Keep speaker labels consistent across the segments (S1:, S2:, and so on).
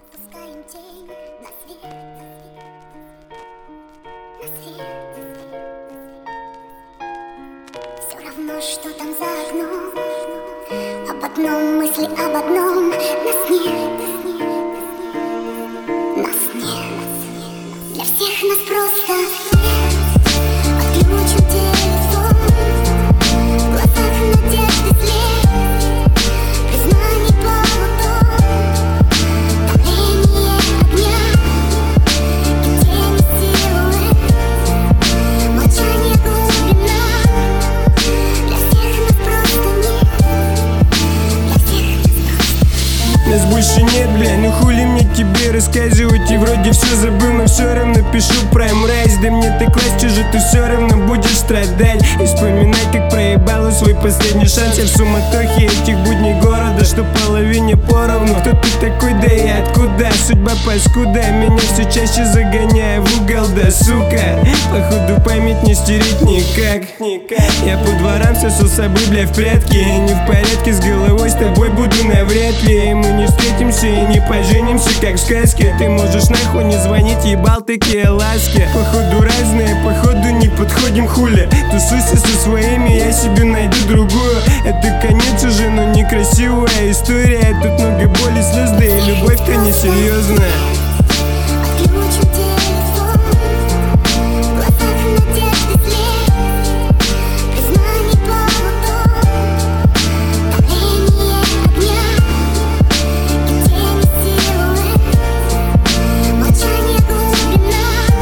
S1: Пускаем тень на свет, на свет. Все равно, что там за окном. Об одном мысли, об одном. Нас нет, нас нет. Для всех нас просто отключен телефон. В глазах надежды след, признаний полутон, давление огня и тени силуэт, молчание глубина. Для всех нас просто нет, для всех нас просто.
S2: Нас больше нет, бля, ну хули мне тебе рассказывать. И вроде все забыл, но все равно пишу про мразь. Да мне так власть же, ты все равно будешь страдать и вспоминать, как проебала свой последний шанс. Я в суматохе этих будней города, что половине поровну. Кто ты такой, да и откуда? Судьба паскуда, меня все чаще загоняя в угол, да сука. Походу память не стереть никак. Я по дворам сосу с собой, бля, в прятки. Не в порядке с головой, с тобой буду навряд ли. Мы не встретимся и не поженимся, как в сказке. Ты можешь нахуй не звонить, ебал такие ласки. Походу разные, походу не подходим, хули. Тусуйся со своими, я себе найду другую. Это конец уже, но некрасивая история. Тут много боли, слез, да и любовь-то несерьезная.
S1: Отключен телефон, в глазах надежды след, признаний полутон, давление огня и тени силуэт, молчание глубина.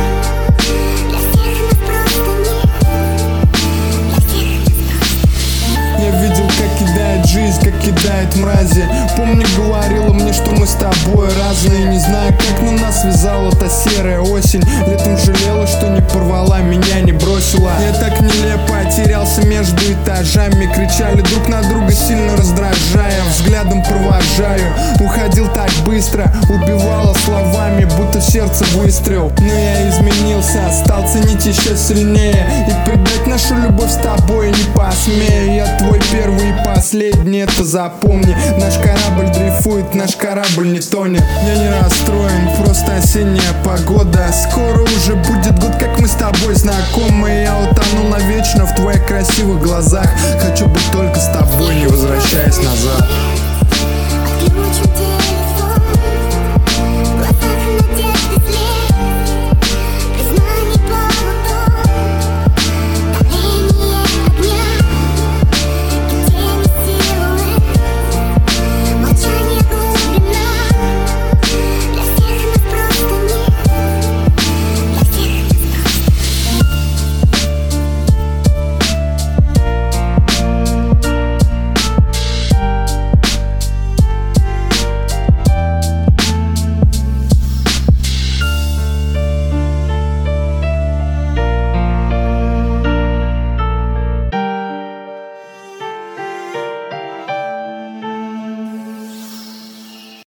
S1: Для всех нас просто нет, для всех нас просто.
S3: Я видел, как кидает жизнь, как кидает мрази. Помню, говорила мне, что мы с тобой разные. Не знаю, как на нас связала та серая осень. Летом жалела, что не порвала, меня не бросила. Я так нелепо терялся между этажами. Кричали друг на друга, сильно раздражая. Взглядом провожаю, уходил так быстро. Убивала словами, будто в сердце выстрел. Но я изменился, стал ценить еще сильнее. И предать нашу любовь с тобой не посмею. Я твой первый и последний, это запомни. Наш корабль дрейфует, наш корабль не тонет. Я не расстроен, просто осенняя погода. Скоро уже будет год, как мы с тобой знакомы. Я утонул навечно в твоих красивых глазах. Хочу быть только с тобой, не возвращаясь назад.
S1: Отключен телефон.